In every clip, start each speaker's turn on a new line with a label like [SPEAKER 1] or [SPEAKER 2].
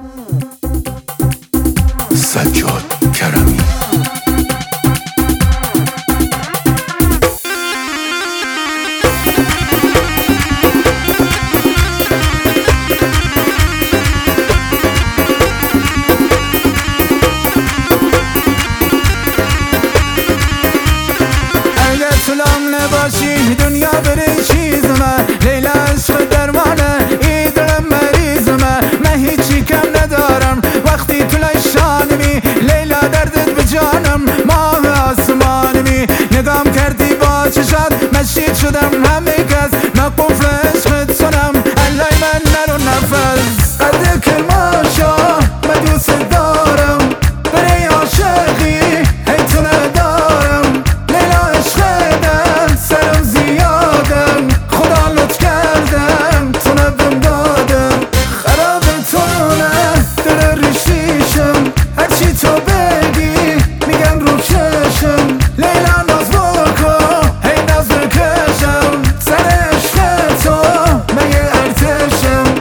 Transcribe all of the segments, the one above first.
[SPEAKER 1] سجاد کرمی.
[SPEAKER 2] اگه طولم نباشی دنیا بری چیزمه، لیلا عشق درمانه ای دلم مریضمه. من هیچی کم ندارم وقتی تو لشانمی، لیلا دردت به جانم ماه آسمانمی. نگام کردی با چشات مشید شدم همه کس، من قفل عشقت کنم علای من نرو نفس. قد کرماشا من دوست دارم برای عاشقی هی تو ندارم. لیلا عشقت سرم زیادم، خدا لطف کردم تو نبم دادم. خرابتونه دل ریشیشم، هرچی تو بگی میگم رو چشم. لیلا ناز بکن هی ناز بکشم، سر عشق تو من یه ارتشم.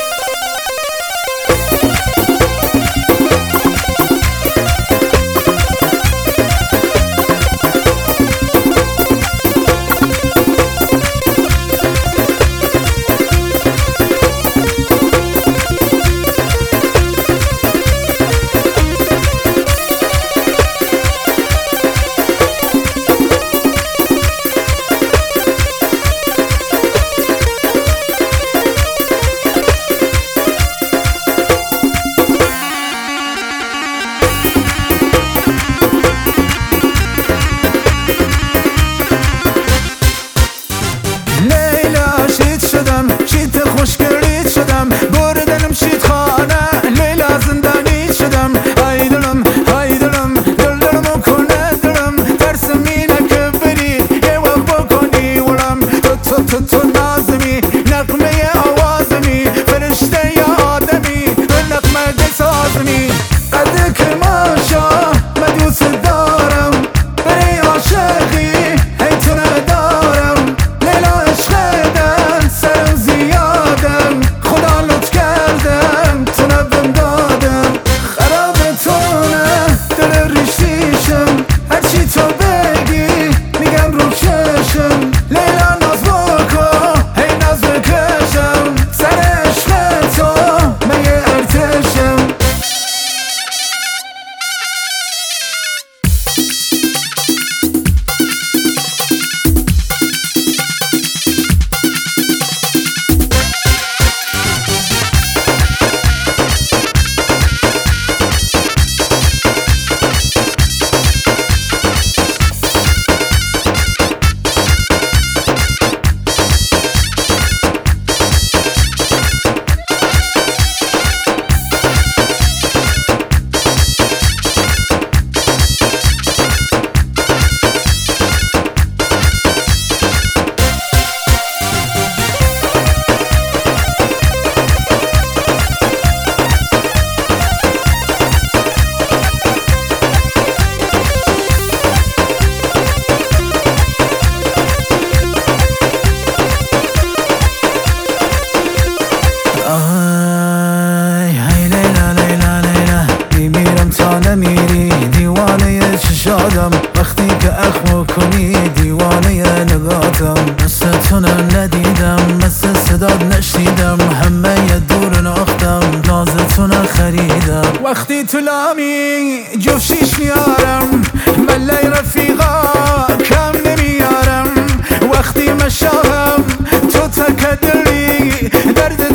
[SPEAKER 2] شیت خوشگلیت شدم، بردنم شیت خانه، لیلا زندانی شدم. های دلم دلمو کنه دلم، ترسم اینه که بری یه وقت بکنی ولم. تو نازمی نغمه آوازمی، فرشته یا آدمی به نغمه سازمی. قد کرماشا من دوست دارم برای عاشقی هی تو ندارم. لیلا عشقت سرم زیادم، خدا لطف کردم تو نبم دادم. خرابتونه دل ریشیشم، هرچی تو بگی میگم رو چشم. لیلا ناز بکن هی ناز بکشم، سر عشق تو من یه ارتشم. میری دیوانه چشادم، وقتی که اخمو کنی دیوانه نگاتم. مثل تو ندیدم مثل صداد نشنیدم، همه ی دور ناختم ناز تو نخریدم. وقتی تو لامی جفت شیش میارم، ملای رفیقا کم نمیارم. وقتی مشاهم تو تکدلی درد